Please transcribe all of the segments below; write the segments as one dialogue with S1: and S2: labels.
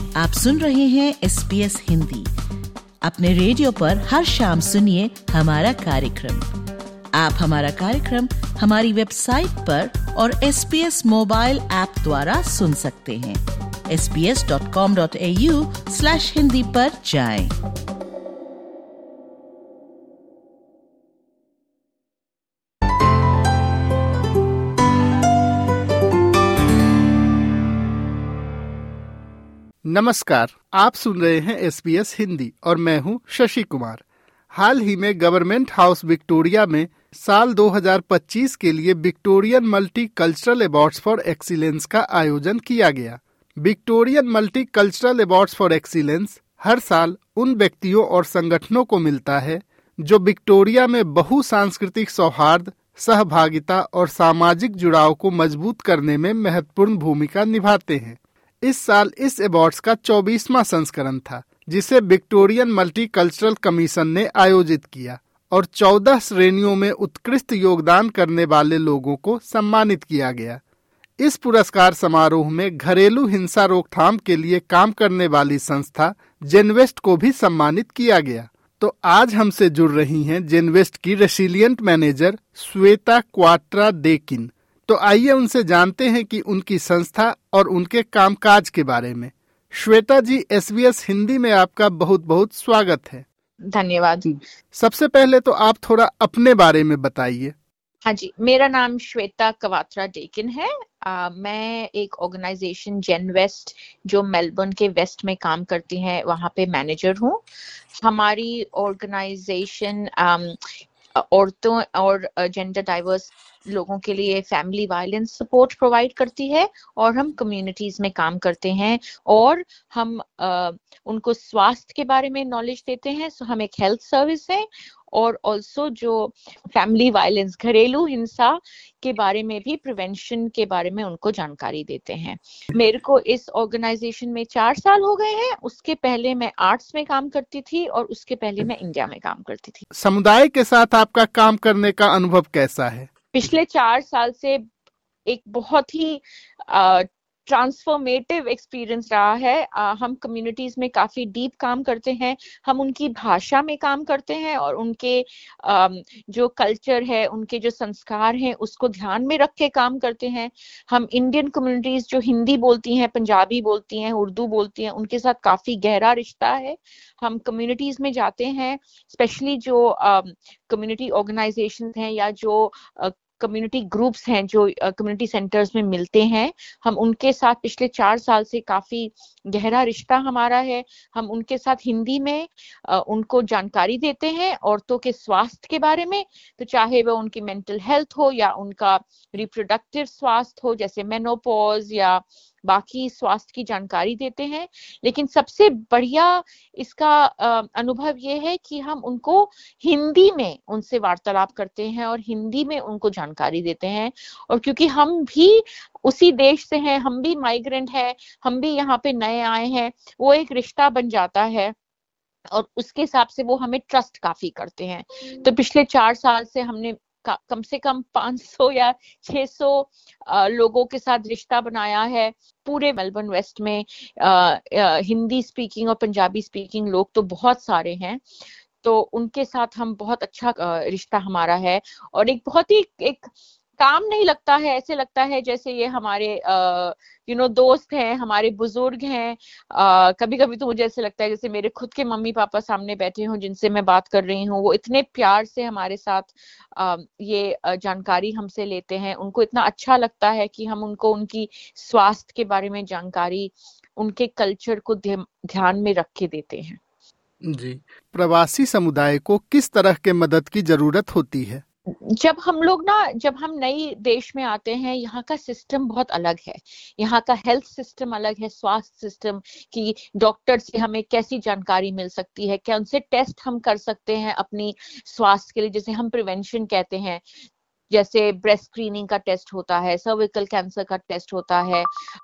S1: आप सुन रहे हैं SBS हिंदी। अपने रेडियो पर हर शाम सुनिए हमारा कार्यक्रम। आप हमारा कार्यक्रम हमारी वेबसाइट पर और SBS मोबाइल ऐप द्वारा सुन सकते हैं। sbs.com.au/hindi पर जाएं।
S2: नमस्कार, आप सुन रहे हैं SBS हिंदी और मैं हूं शशि कुमार। हाल ही में गवर्नमेंट हाउस विक्टोरिया में साल 2025 के लिए Victorian multi cultural awards for excellence का आयोजन किया गया। Victorian multi cultural awards for excellence हर साल उन व्यक्तियों और संगठनों को मिलता है जो विक्टोरिया में बहुसांस्कृतिक सौहार्द, सहभागिता और सामाजिक जुड़ाव को मजबूत करने में महत्वपूर्ण भूमिका निभाते हैं। इस साल इस अवार्ड्स का 24वां संस्करण था, जिसे विक्टोरियन मल्टी कल्चरल कमीशन ने आयोजित किया और 14 श्रेणियों में उत्कृष्ट योगदान करने वाले लोगों को सम्मानित किया गया। इस पुरस्कार समारोह में घरेलू हिंसा रोकथाम के लिए काम करने वाली संस्था जेनवेस्ट को भी सम्मानित किया गया। तो आज हमसे जुड़ रही हैं जेनवेस्ट की resilient manager Shweta Kwatra Deakin. तो आइए उनसे जानते हैं कि उनकी संस्था और उनके कामकाज के बारे में। श्वेता जी, SBS हिंदी में आपका बहुत बहुत स्वागत है।
S3: धन्यवाद।
S2: सबसे पहले तो आप थोड़ा अपने बारे में बताइए।
S3: हाँ जी, मेरा नाम श्वेता क्वात्रा डेकिन है। मैं एक ऑर्गेनाइजेशन जेनवेस्ट जो मेलबर्न के वेस्ट में काम करती है वहाँ पे मैनेजर हूँ। हमारी ऑर्गेनाइजेशन औरतों और जेंडर डाइवर्स लोगों के लिए फैमिली वायलेंस सपोर्ट प्रोवाइड करती है और हम कम्युनिटीज में काम करते हैं और हम उनको स्वास्थ्य के बारे में नॉलेज देते हैं। सो हम एक हेल्थ सर्विस है और ऑल्सो जो फैमिली वायलेंस, घरेलू हिंसा के बारे में भी, प्रिवेंशन के बारे में उनको जानकारी देते हैं। मेरे को इस ऑर्गेनाइजेशन में 4 साल हो गए हैं। उसके पहले मैं आर्ट्स में काम करती थी और उसके पहले मैं इंडिया में काम करती थी।
S2: समुदाय के साथ आपका काम करने का अनुभव कैसा है?
S3: पिछले 4 साल से एक बहुत ही ट्रांसफॉर्मेटिव एक्सपीरियंस रहा है। हम कम्युनिटीज में काफी डीप काम करते हैं। हम उनकी भाषा में काम करते हैं और उनके जो कल्चर है, उनके जो संस्कार हैं, उसको ध्यान में रख के काम करते हैं। हम इंडियन कम्युनिटीज जो हिंदी बोलती हैं, पंजाबी बोलती हैं, उर्दू बोलती हैं, उनके साथ काफी गहरा रिश्ता है। हम कम्युनिटीज में जाते हैं, स्पेशली जो कम्युनिटी ऑर्गेनाइजेशन हैं या जो कम्युनिटी ग्रुप्स हैं जो कम्युनिटी सेंटर्स में मिलते हैं, हम उनके साथ पिछले 4 साल से काफी गहरा रिश्ता हमारा है। हम उनके साथ हिंदी में उनको जानकारी देते हैं औरतों के स्वास्थ्य के बारे में, तो चाहे वो उनकी मेंटल हेल्थ हो या उनका रिप्रोडक्टिव स्वास्थ्य हो, जैसे मेनोपॉज या बाकी स्वास्थ्य की जानकारी देते हैं। लेकिन सबसे बढ़िया इसका अनुभव ये है कि हम उनको हिंदी में उनसे वार्तालाप करते हैं और हिंदी में उनको जानकारी देते हैं। और क्योंकि हम भी उसी देश से हैं, हम भी माइग्रेंट हैं, हम भी यहाँ पे नए आए हैं, वो एक रिश्ता बन जाता है और उसके हिसाब से वो हमें ट्रस्ट काफी करते हैं। तो पिछले 4 साल से हमने कम से कम 500 या 600 लोगों के साथ रिश्ता बनाया है। पूरे मेलबर्न वेस्ट में हिंदी स्पीकिंग और पंजाबी स्पीकिंग लोग तो बहुत सारे हैं, तो उनके साथ हम बहुत अच्छा रिश्ता हमारा है। और एक बहुत ही एक काम नहीं लगता है, ऐसे लगता है जैसे ये हमारे दोस्त हैं, हमारे बुजुर्ग हैं। कभी कभी तो मुझे ऐसे लगता है जैसे मेरे खुद के मम्मी पापा सामने बैठे हों जिनसे मैं बात कर रही हूँ। वो इतने प्यार से हमारे साथ ये जानकारी हमसे लेते हैं। उनको इतना अच्छा लगता है कि हम उनको उनकी स्वास्थ्य के बारे में जानकारी, उनके कल्चर को ध्यान में रख के देते हैं।
S2: जी, प्रवासी समुदाय को किस तरह के मदद की जरूरत होती है?
S3: जब हम नई देश में आते हैं, यहाँ का सिस्टम बहुत अलग है। यहाँ का हेल्थ सिस्टम अलग है, स्वास्थ्य सिस्टम की डॉक्टर से हमें कैसी जानकारी मिल सकती है, क्या उनसे टेस्ट हम कर सकते हैं अपनी स्वास्थ्य के लिए, जैसे हम प्रिवेंशन कहते हैं, जैसे ब्रेस्ट स्क्रीनिंग का टेस्ट होता है, सर्विकल कैंसर का टेस्ट होता है,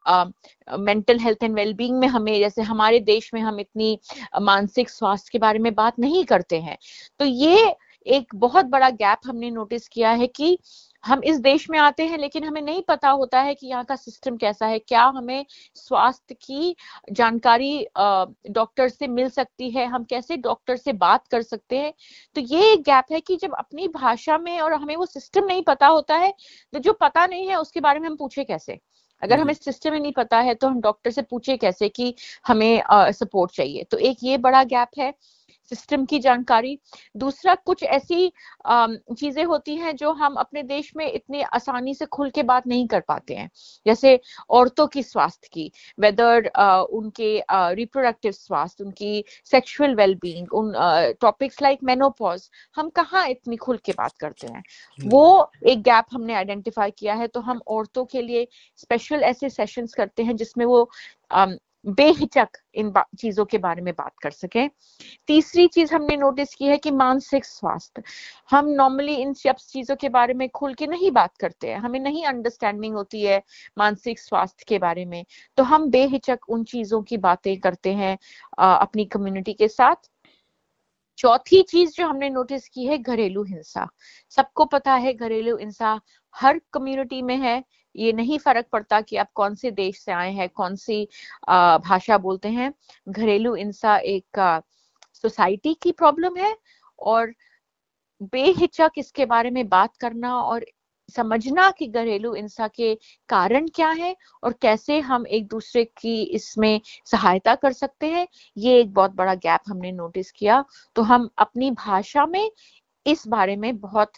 S3: मेंटल हेल्थ एंड वेलबींग में हमें, जैसे हमारे देश में हम इतनी मानसिक स्वास्थ्य के बारे में बात नहीं करते हैं। तो ये एक बहुत बड़ा गैप हमने नोटिस किया है कि हम इस देश में आते हैं लेकिन हमें नहीं पता होता है कि यहाँ का सिस्टम कैसा है, क्या हमें स्वास्थ्य की जानकारी डॉक्टर से मिल सकती है, हम कैसे डॉक्टर से बात कर सकते हैं। तो ये एक गैप है कि जब अपनी भाषा में और हमें वो सिस्टम नहीं पता होता है, तो जो पता नहीं है उसके बारे में हम पूछे कैसे। अगर हमें सिस्टम ही नहीं पता है तो हम डॉक्टर से पूछे कैसे कि हमें सपोर्ट चाहिए। तो एक ये बड़ा गैप है सिस्टम की जानकारी। दूसरा, कुछ ऐसी चीजें होती हैं जो हम अपने देश में इतनी आसानी से खुल के बात नहीं कर पाते हैं, जैसे औरतों की स्वास्थ्य की, वेदर उनके रिप्रोडक्टिव स्वास्थ्य, उनकी सेक्सुअल वेलबींग, उन टॉपिक्स लाइक मेनोपॉज, हम कहाँ इतनी खुल के बात करते हैं। वो एक गैप हमने आइडेंटिफाई किया है। तो हम औरतों के लिए स्पेशल ऐसे सेशंस करते हैं जिसमें वो बेहिचक इन चीजों के बारे में बात कर सके। तीसरी चीज हमने नोटिस की है कि मानसिक स्वास्थ्य, हम नॉर्मली इन सब चीजों के बारे में खुल के नहीं बात करते हैं, हमें नहीं अंडरस्टैंडिंग होती है मानसिक स्वास्थ्य के बारे में, तो हम बेहिचक उन चीजों की बातें करते हैं अपनी कम्युनिटी के साथ। चौथी चीज जो हमने नोटिस की है, घरेलू हिंसा। सबको पता है घरेलू हिंसा हर कम्युनिटी में है, ये नहीं फर्क पड़ता कि आप कौन से देश से आए हैं, कौन सी भाषा बोलते हैं। घरेलू हिंसा एक सोसाइटी की प्रॉब्लम है और बेहिचक इसके बारे में बात करना और समझना कि घरेलू हिंसा के कारण क्या है और कैसे हम एक दूसरे की इसमें सहायता कर सकते हैं, ये एक बहुत बड़ा गैप हमने नोटिस किया। तो हम अपनी भाषा में इस बारे में बहुत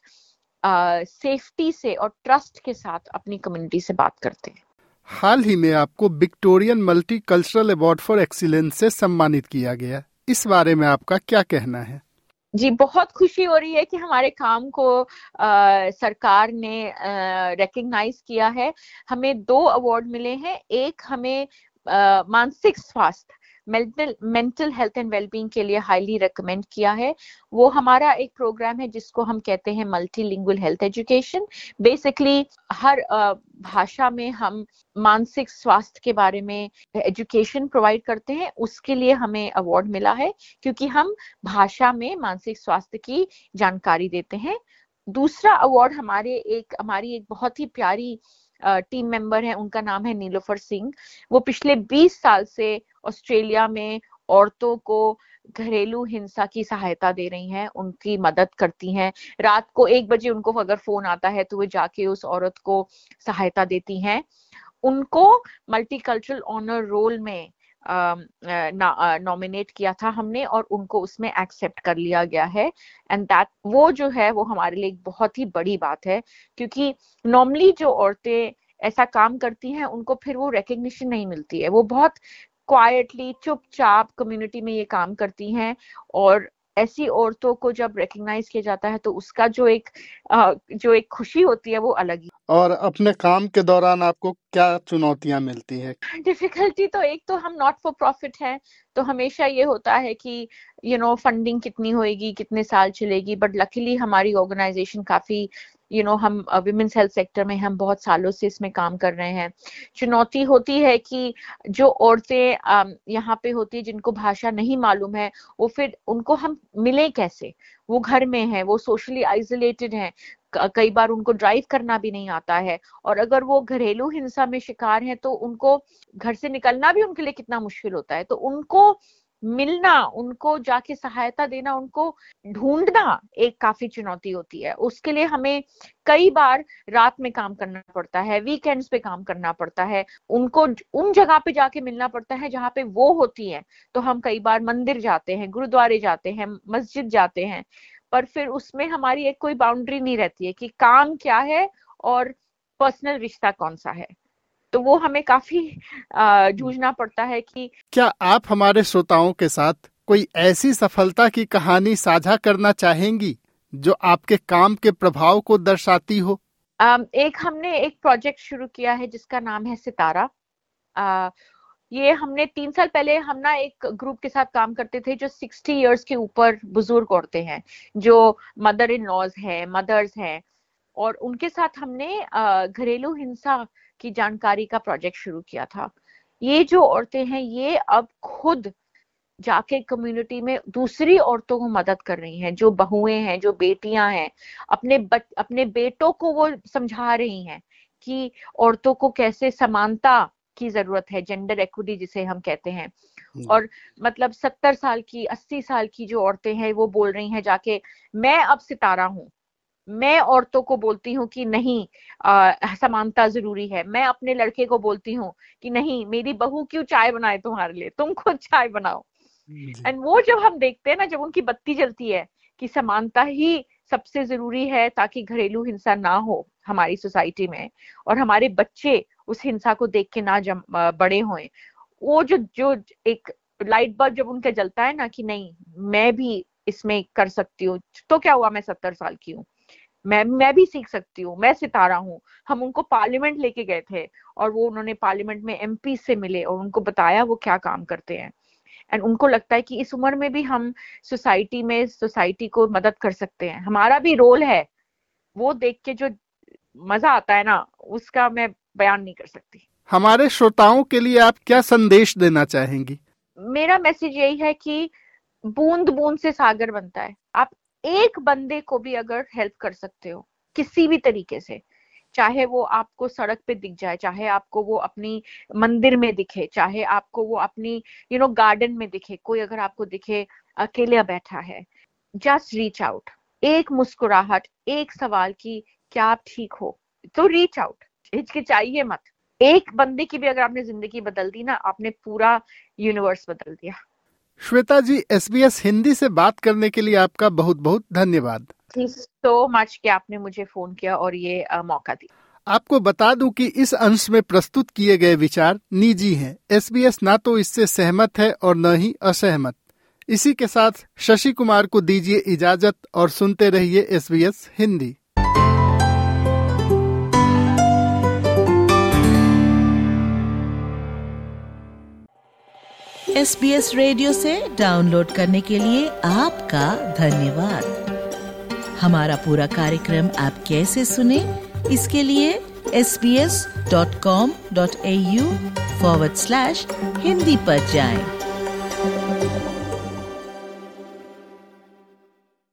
S3: सेफ्टी से और ट्रस्ट के साथ अपनी कम्युनिटी से बात करते हैं।
S2: हाल ही में आपको Victorian multi cultural award for excellence से सम्मानित किया गया, इस बारे में आपका क्या कहना है?
S3: जी, बहुत खुशी हो रही है कि हमारे काम को सरकार ने रिकॉग्नाइज किया है। हमें 2 अवार्ड मिले हैं। एक हमें मानसिक स्वास्थ्य, मेंटल हेल्थ एंड वेलबींग के लिए हाईली रिकमेंड किया है। वो हमारा एक प्रोग्राम है जिसको हम कहते हैं मल्टीलिंगुअल हेल्थ एजुकेशन। बेसिकली हर भाषा में हम मानसिक स्वास्थ्य के बारे में एजुकेशन प्रोवाइड करते हैं, उसके लिए हमें अवार्ड मिला है क्योंकि हम भाषा में मानसिक स्वास्थ्य की जानकारी देते हैं। दूसरा अवार्ड हमारी एक बहुत ही प्यारी टीम मेंबर है, उनका नाम है नीलोफर सिंह। वो पिछले 20 साल से ऑस्ट्रेलिया में औरतों को घरेलू हिंसा की सहायता दे रही हैं, उनकी मदद करती हैं। रात को 1 बजे उनको अगर फोन आता है तो वे जाके उस औरत को सहायता देती हैं। उनको मल्टीकल्चरल ऑनर रोल में नॉमिनेट किया था हमने और उनको उसमें एक्सेप्ट कर लिया गया है। एंड दैट वो जो है वो हमारे लिए एक बहुत ही बड़ी बात है, क्योंकि नॉर्मली जो औरतें ऐसा काम करती हैं उनको फिर वो रिकग्निशन नहीं मिलती है। वो बहुत क्वाइटली चुपचाप कम्युनिटी में ये काम करती हैं और ऐसी औरतों को जब रिकग्नाइज किया जाता है तो उसका जो एक खुशी होती है वो अलग ही।
S2: और अपने काम के दौरान आपको क्या चुनौतियां मिलती हैं?
S3: डिफिकल्टी तो एक तो हम नॉट फॉर प्रॉफिट हैं, तो हमेशा ये होता है कि फंडिंग कितनी होएगी, कितने साल चलेगी। बट लकीली हमारी ऑर्गेनाइजेशन काफी हम विमेंस हेल्थ सेक्टर में हम बहुत सालों से इसमें काम कर रहे हैं। चुनौती होती है कि जो औरतें यहाँ पे होती है जिनको भाषा नहीं मालूम है, वो फिर उनको हम मिले कैसे, वो घर में है, वो सोशली आइसोलेटेड हैं, कई बार उनको ड्राइव करना भी नहीं आता है, और अगर वो घरेलू हिंसा में शिकार हैं तो उनको घर से निकलना भी उनके लिए कितना मुश्किल होता है। तो उनको मिलना, उनको जाके सहायता देना, उनको ढूंढना एक काफी चुनौती होती है। उसके लिए हमें कई बार रात में काम करना पड़ता है, वीकेंड्स पे काम करना पड़ता है, उनको उन जगह पे जाके मिलना पड़ता है जहाँ पे वो होती है। तो हम कई बार मंदिर जाते हैं, गुरुद्वारे जाते हैं, मस्जिद जाते हैं, पर फिर उसमें हमारी एक कोई बाउंड्री नहीं रहती है कि काम क्या है और पर्सनल रिश्ता कौन सा है। तो वो हमें काफी जूझना पड़ता है कि
S2: क्या आप हमारे श्रोताओं के साथ कोई ऐसी सफलता की कहानी साझा करना चाहेंगी जो आपके काम के प्रभाव को दर्शाती हो?
S3: हमने एक प्रोजेक्ट शुरू किया है जिसका नाम है सितारा। ये हमने 3 साल पहले हम ना एक ग्रुप के साथ काम करते थे जो 60 इयर्स के ऊपर बुजुर्ग औरतें हैं, जो मदर इन लॉज हैं, मदर्स हैं, और उनके साथ हमने घरेलू हिंसा की जानकारी का प्रोजेक्ट शुरू किया था। ये जो औरतें हैं ये अब खुद जाके कम्युनिटी में दूसरी औरतों को मदद कर रही हैं, जो बहुएं हैं, जो बेटियां हैं, अपने बेटों को वो समझा रही हैं कि औरतों को कैसे समानता की जरूरत है, जेंडर इक्विटी जिसे हम कहते हैं। और मतलब 70 साल की 80 साल की जो औरतें हैं वो बोल रही हैं जाके, मैं अब सितारा हूँ, मैं औरतों को बोलती हूँ कि नहीं समानता जरूरी है। मैं अपने लड़के को बोलती हूँ कि नहीं, मेरी बहू क्यों चाय बनाए तुम्हारे लिए, तुम खुद चाय बनाओ। एंड वो जब हम देखते हैं ना, जब उनकी बत्ती जलती है कि समानता ही सबसे जरूरी है ताकि घरेलू हिंसा ना हो हमारी सोसाइटी में, और हमारे बच्चे उस हिंसा को देख के ना बड़े हों, वो जो एक लाइट बल्ब जब उनका जलता है ना कि नहीं मैं भी इसमें कर सकती हूँ, तो क्या हुआ, मैं 70 साल की हूँ, मैं भी सीख सकती हूँ, मैं सितारा हूँ। हम उनको पार्लियामेंट लेके गए थे और वो उन्होंने पार्लियामेंट में एमपी से मिले और उनको बताया वो क्या काम करते हैं। एंड उनको लगता है कि इस उम्र में भी हम सोसाइटी को मदद कर सकते हैं, हमारा भी रोल है। वो देख के जो मजा आता है ना, उसका मैं बयान नहीं कर सकती।
S2: हमारे श्रोताओं के लिए आप क्या संदेश देना चाहेंगी?
S3: मेरा मैसेज यही है कि बूंद बूंद से सागर बनता है। आप एक बंदे को भी अगर हेल्प कर सकते हो किसी भी तरीके से, चाहे वो आपको सड़क पे दिख जाए, चाहे आपको वो अपनी मंदिर में दिखे, चाहे आपको वो अपनी गार्डन में दिखे, कोई अगर आपको दिखे अकेला बैठा है, जस्ट रीच आउट। एक मुस्कुराहट, एक सवाल की क्या आप ठीक हो, तो रीच आउट, हिचकिचाइए मत। एक बंदे की भी अगर आपने जिंदगी बदल दी ना, आपने पूरा यूनिवर्स बदल दिया।
S2: श्वेता जी, SBS हिंदी से बात करने के लिए आपका बहुत बहुत धन्यवाद।
S3: थैंक यू सो मच कि आपने मुझे फोन किया और ये मौका दिया।
S2: आपको बता दूं कि इस अंश में प्रस्तुत किए गए विचार निजी हैं। SBS ना तो इससे सहमत है और न ही असहमत। इसी के साथ शशि कुमार को दीजिए इजाजत और सुनते रहिए SBS हिंदी।
S1: SBS रेडियो से डाउनलोड करने के लिए आपका धन्यवाद। हमारा पूरा कार्यक्रम आप कैसे सुने, इसके लिए sbs.com.au/hindi पर जाएं।